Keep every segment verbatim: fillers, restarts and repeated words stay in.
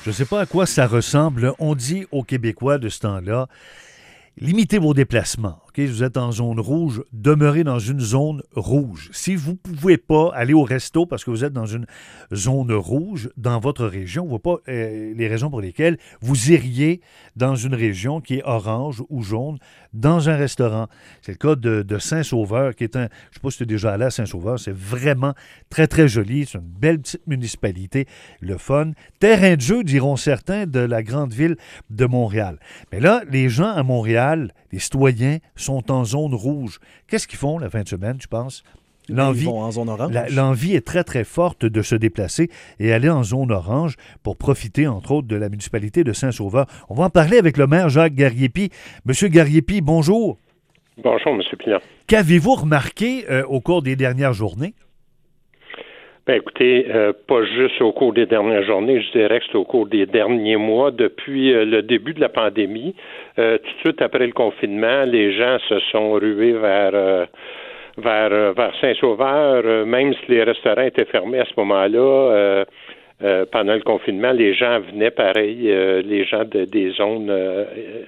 Je ne sais pas à quoi ça ressemble. On dit aux Québécois de ce temps-là, limitez vos déplacements. Okay? Vous êtes en zone rouge, demeurez dans une zone rouge. Si vous ne pouvez pas aller au resto parce que vous êtes dans une zone rouge dans votre région, on ne voit pas euh, les raisons pour lesquelles vous iriez dans une région qui est orange ou jaune dans un restaurant. C'est le cas de, de Saint-Sauveur, qui est un... Je ne sais pas si tu es déjà allé à Saint-Sauveur, c'est vraiment très, très joli. C'est une belle petite municipalité, le fun. Terrain de jeu, diront certains, de la grande ville de Montréal. Mais là, les gens à Montréal, les citoyens, sont en zone rouge. Qu'est-ce qu'ils font la fin de semaine, tu penses? L'envie, Ils vont en zone orange. La, l'envie est très, très forte de se déplacer et aller en zone orange pour profiter, entre autres, de la municipalité de Saint-Sauveur. On va en parler avec le maire Jacques Gariepi. Monsieur Gariepi, bonjour. Bonjour, M. Pilon. Qu'avez-vous remarqué euh, au cours des dernières journées? Ben écoutez, euh, pas juste au cours des dernières journées, je dirais que c'est au cours des derniers mois, depuis euh, le début de la pandémie. Euh, tout de suite après le confinement, les gens se sont rués vers euh, vers euh, vers Saint-Sauveur, euh, même si les restaurants étaient fermés à ce moment-là. Euh, euh, pendant le confinement, les gens venaient pareil, euh, les gens de, des zones euh,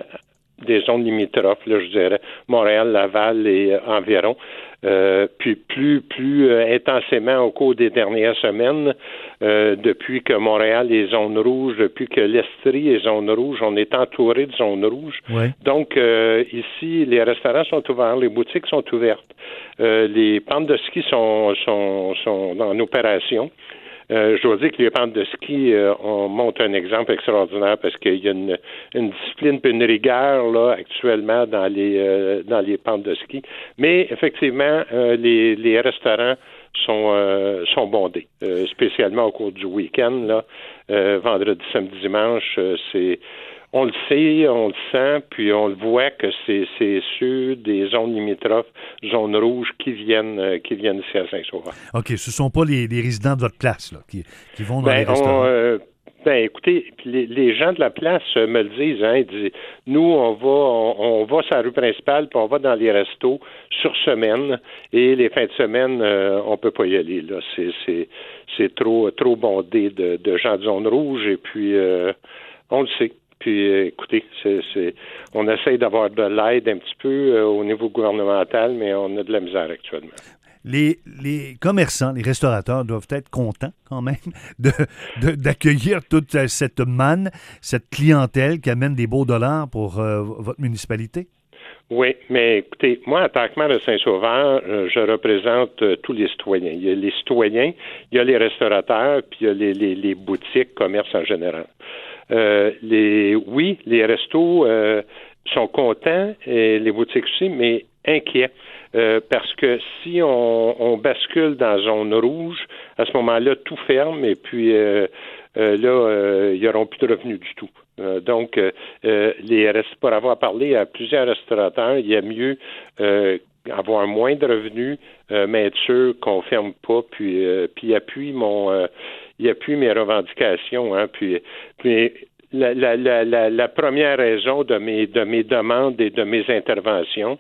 des zones limitrophes, là, je dirais, Montréal, Laval et euh, environ. Euh, puis plus plus euh, intensément au cours des dernières semaines, euh, depuis que Montréal est zone rouge, depuis que l'Estrie est zone rouge, on est entouré de zones rouges. Ouais. Donc euh, ici, les restaurants sont ouverts, les boutiques sont ouvertes, euh, les pentes de ski sont sont sont en opération. Euh, je dois dire que les pentes de ski, euh, on montre un exemple extraordinaire parce qu'il y a une, une discipline et une rigueur là actuellement dans les euh, dans les pentes de ski. Mais effectivement, euh, les, les restaurants sont euh, sont bondés, euh, spécialement au cours du week-end là, euh, vendredi, samedi, dimanche. Euh, c'est On le sait, on le sent, puis on le voit que c'est, c'est ceux des zones limitrophes, zones rouges, qui viennent euh, qui viennent ici à Saint-Sauveur. OK, ce ne sont pas les, les résidents de votre place là, qui, qui vont dans Ben, les restaurants. on, euh, ben écoutez, les, les gens de la place euh, me le disent, hein, ils disent, nous, on va on, on va sur la rue principale, puis on va dans les restos sur semaine, et les fins de semaine, euh, on peut pas y aller. Là. C'est, c'est, c'est trop, trop bondé de, de gens de zone rouge, et puis euh, on le sait. Puis, euh, écoutez, c'est, c'est, on essaye d'avoir de l'aide un petit peu euh, au niveau gouvernemental, mais on a de la misère actuellement. Les, les commerçants, les restaurateurs doivent être contents quand même de, de, d'accueillir toute cette manne, cette clientèle qui amène des beaux dollars pour euh, votre municipalité. Oui, mais écoutez, moi, en tant que maire de Saint-Sauveur, euh, je représente euh, tous les citoyens. Il y a les citoyens, il y a les restaurateurs, puis il y a les, les, les boutiques, commerces en général. Euh, les, oui, les restos euh, sont contents, et les boutiques aussi, mais inquiets. Euh, parce que si on, on bascule dans la zone rouge, à ce moment-là, tout ferme et puis euh, euh, là, euh, ils n'auront plus de revenus du tout. Euh, donc, euh, les pour avoir parlé à plusieurs restaurateurs, il y a mieux euh, avoir moins de revenus, euh, mais être sûr qu'on ferme pas, puis euh, puis appuie mon euh, il appuie mes revendications, hein, puis puis la, la, la, la, la première raison de mes de mes demandes et de mes interventions,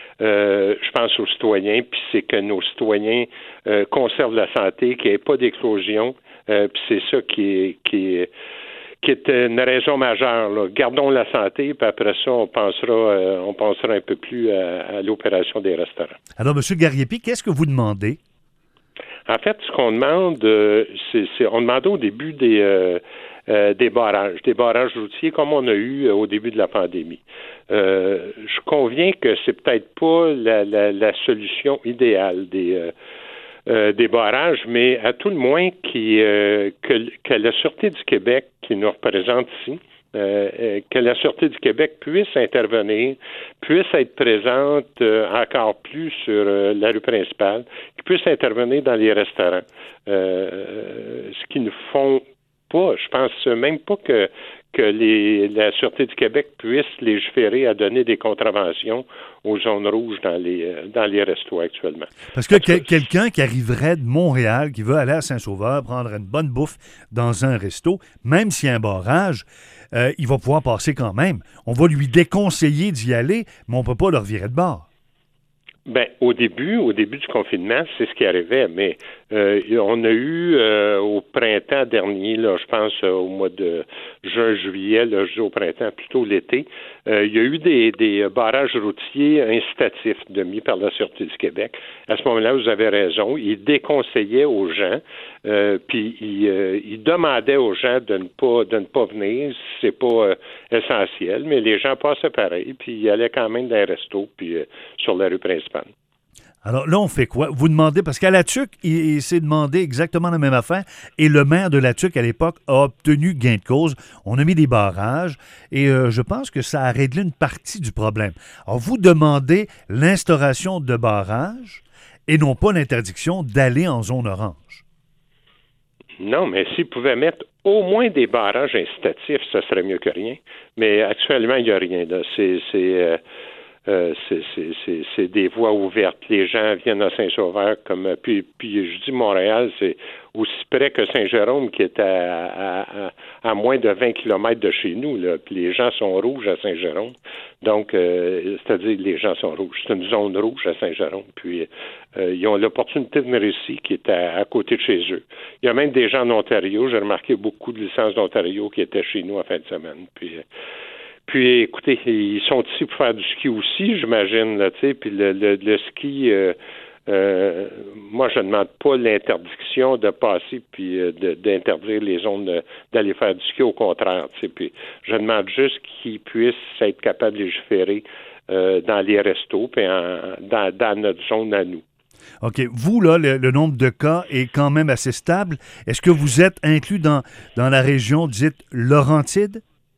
Euh, je pense aux citoyens, puis c'est que nos citoyens euh, conservent la santé, qu'il n'y ait pas d'éclosion, euh, puis c'est ça qui est, qui est, qui est une raison majeure. Là. Gardons la santé, puis après ça, on pensera, euh, on pensera un peu plus à, à l'opération des restaurants. Alors, M. Gariepi, qu'est-ce que vous demandez? En fait, ce qu'on demande, euh, c'est, c'est on demandait au début des euh, euh, des barrages, des barrages routiers comme on a eu euh, au début de la pandémie. Euh, je conviens que c'est peut-être pas la, la, la solution idéale des euh, euh, des barrages, mais à tout le moins qui euh, que, que la Sûreté du Québec qui nous représente ici, Euh, que la Sûreté du Québec puisse intervenir, puisse être présente euh, encore plus sur euh, la rue principale, qu'il puisse intervenir dans les restaurants. Euh, ce qu'ils ne font pas, je pense même pas que que les, la Sûreté du Québec puisse légiférer à donner des contraventions aux zones rouges dans les dans les restos actuellement. Parce que que quelqu'un qui arriverait de Montréal, qui veut aller à Saint-Sauveur, prendre une bonne bouffe dans un resto, même s'il y a un barrage, euh, il va pouvoir passer quand même. On va lui déconseiller d'y aller, mais on ne peut pas leur virer de bord. Ben, au début, au début du confinement, c'est ce qui arrivait, mais euh, on a eu euh, au printemps dernier, là, je pense euh, au mois de juin, juillet, là, je dis au printemps, plutôt l'été, euh, il y a eu des, des barrages routiers incitatifs de mis par la Sûreté du Québec. À ce moment-là, vous avez raison, ils déconseillaient aux gens, euh, puis ils, euh, ils demandaient aux gens de ne pas de ne pas venir, si c'est pas euh, essentiel, mais les gens passaient pareil, puis ils allaient quand même dans les restos, puis euh, sur la rue principale. Alors là, on fait quoi? Vous demandez, parce qu'à La Tuque, il, il s'est demandé exactement la même affaire, et le maire de La Tuque, à l'époque, a obtenu gain de cause. On a mis des barrages, et euh, je pense que ça a réglé une partie du problème. Alors, vous demandez l'instauration de barrages, et non pas l'interdiction d'aller en zone orange. Non, mais s'ils pouvaient mettre au moins des barrages incitatifs, ça serait mieux que rien. Mais actuellement, il n'y a rien. Là. C'est... c'est euh... Euh, c'est, c'est, c'est, c'est des voies ouvertes. Les gens viennent à Saint-Sauveur comme puis, puis je dis Montréal, c'est aussi près que Saint-Jérôme qui est à, à, à, à moins de vingt kilomètres de chez nous. Là. Puis les gens sont rouges à Saint-Jérôme. Donc, euh, c'est-à-dire les gens sont rouges. C'est une zone rouge à Saint-Jérôme. Puis euh, ils ont l'opportunité de venir ici qui est à, à côté de chez eux. Il y a même des gens en Ontario. J'ai remarqué beaucoup de licences d'Ontario qui étaient chez nous en fin de semaine. Puis euh, Puis, écoutez, ils sont ici pour faire du ski aussi, j'imagine, là, tu sais, puis le, le, le ski, euh, euh, moi, je ne demande pas l'interdiction de passer puis euh, de, d'interdire les zones de, d'aller faire du ski, au contraire, tu sais, puis je demande juste qu'ils puissent être capables de légiférer euh, dans les restos, puis en, dans, dans notre zone à nous. OK. Vous, là, le, le nombre de cas est quand même assez stable. Est-ce que vous êtes inclus dans, dans la région dite Laurentide?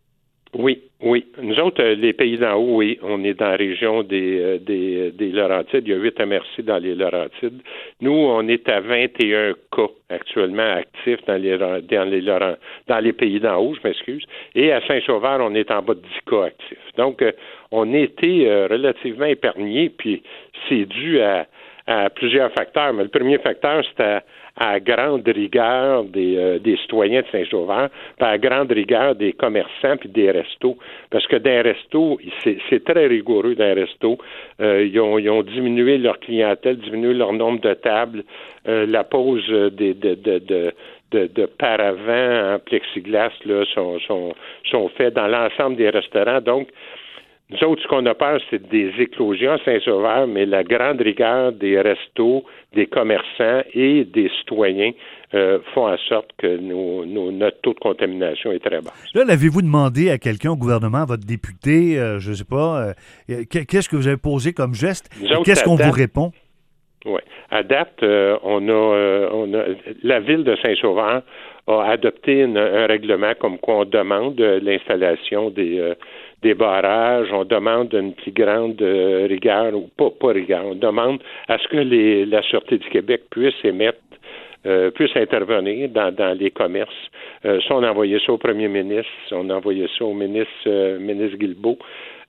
Oui, oui. Nous autres, les pays d'en haut, oui, on est dans la région des, euh, des, des Laurentides. Il y a huit M R C dans les Laurentides. Nous, on est à vingt et un cas actuellement actifs dans les, dans les, Laurent, dans les pays d'en haut, je m'excuse. Et à Saint-Sauveur, on est en bas de dix cas actifs. Donc, euh, on a été euh, relativement épargnés, puis c'est dû à, à plusieurs facteurs. Mais le premier facteur, c'est à à la grande rigueur des, euh, des citoyens de Saint-Sauveur, puis à la grande rigueur des commerçants puis des restos. Parce que dans les restos, c'est, c'est très rigoureux dans les restos. Euh, ils, ont, ils ont diminué leur clientèle, diminué leur nombre de tables, euh, la pose des, de, de, de, de, de paravents en plexiglas là, sont, sont, sont faits dans l'ensemble des restaurants. Donc, nous autres, ce qu'on a peur, c'est des éclosions à Saint-Sauveur, mais la grande rigueur des restos, des commerçants et des citoyens euh, font en sorte que nos, nos, notre taux de contamination est très bas. Là, l'avez-vous demandé à quelqu'un au gouvernement, à votre député, euh, je ne sais pas, euh, qu'est-ce que vous avez posé comme geste? Et qu'est-ce qu'on vous répond? Oui. À date, euh, on, a, euh, on a la ville de Saint-Sauveur a adopté une, un règlement comme quoi on demande euh, l'installation des, euh, des barrages, on demande une plus grande euh, rigueur, ou pas, pas rigueur, on demande à ce que les, la Sûreté du Québec puisse émettre Euh, puisse intervenir dans, dans les commerces. Euh, ça, on a envoyé ça au premier ministre, on a envoyé ça au ministre, euh, ministre Guilbeault,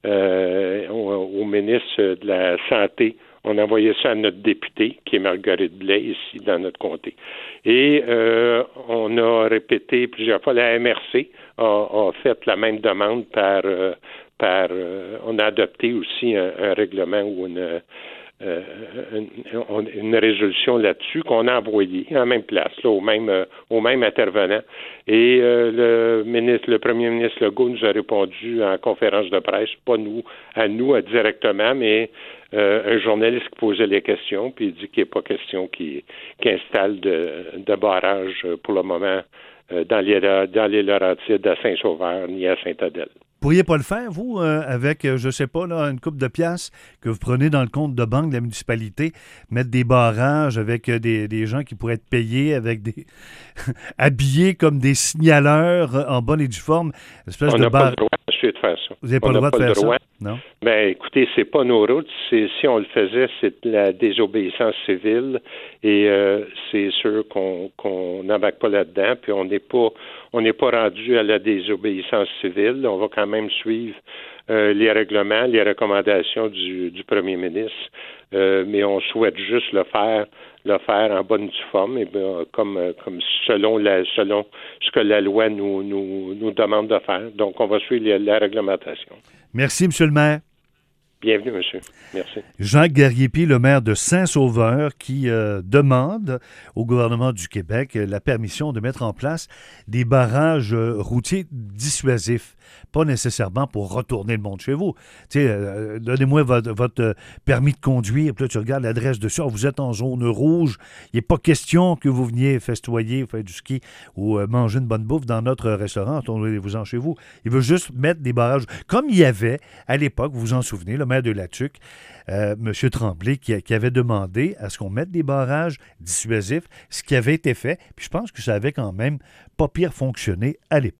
euh, au, au ministre de la Santé. On a envoyé ça à notre député, qui est Marguerite Blais, ici, dans notre comté. Et euh, on a répété plusieurs fois, la M R C a, a fait la même demande par... Euh, par euh, on a adopté aussi un, un règlement ou une... Euh, une, une résolution là-dessus qu'on a envoyée en même place, là, au même euh, au même intervenant. Et euh, le ministre, le premier ministre Legault nous a répondu en conférence de presse, pas nous, à nous à directement, mais euh, un journaliste qui posait les questions, puis il dit qu'il n'est pas question qu'il, qu'il installe de, de barrage pour le moment euh, dans les dans les Laurentides à Saint-Sauveur ni à Sainte-Adèle. Vous pourriez pas le faire, vous, euh, avec, euh, je sais pas, là, une couple de piastres que vous prenez dans le compte de banque de la municipalité, mettre des barrages avec euh, des, des gens qui pourraient être payés, avec des habillés comme des signaleurs euh, en bonne et due forme. Espèce On n'a bar... pas le droit, monsieur, de faire ça. Vous n'avez pas, le droit de faire droit. ça? Non? Ben, écoutez, c'est pas nos routes. C'est, si on le faisait, c'est la désobéissance civile. Et euh, c'est sûr qu'on qu'on n'embarque pas là-dedans. Puis on n'est pas on n'est pas rendu à la désobéissance civile. On va quand même suivre euh, les règlements, les recommandations du, du premier ministre. Euh, mais on souhaite juste le faire, le faire en bonne forme, et bien, comme comme selon la selon ce que la loi nous nous nous demande de faire. Donc, on va suivre la, la réglementation. Merci, M. le maire. Bienvenue, monsieur. Merci. Jacques Garriépi, le maire de Saint-Sauveur, qui euh, demande au gouvernement du Québec la permission de mettre en place des barrages euh, routiers dissuasifs. Pas nécessairement pour retourner le monde chez vous. Tu sais, euh, donnez-moi votre, votre permis de conduire, puis là, tu regardes l'adresse dessus. Oh, vous êtes en zone rouge. Il n'est pas question que vous veniez festoyer, faire du ski ou euh, manger une bonne bouffe dans notre restaurant. Retournez-vous-en chez vous. Il veut juste mettre des barrages. Comme il y avait à l'époque, vous vous en souvenez, le maire de Latuc, euh, M. Tremblay, qui, qui avait demandé à ce qu'on mette des barrages dissuasifs, ce qui avait été fait. Puis je pense que ça avait quand même pas pire fonctionné à l'époque.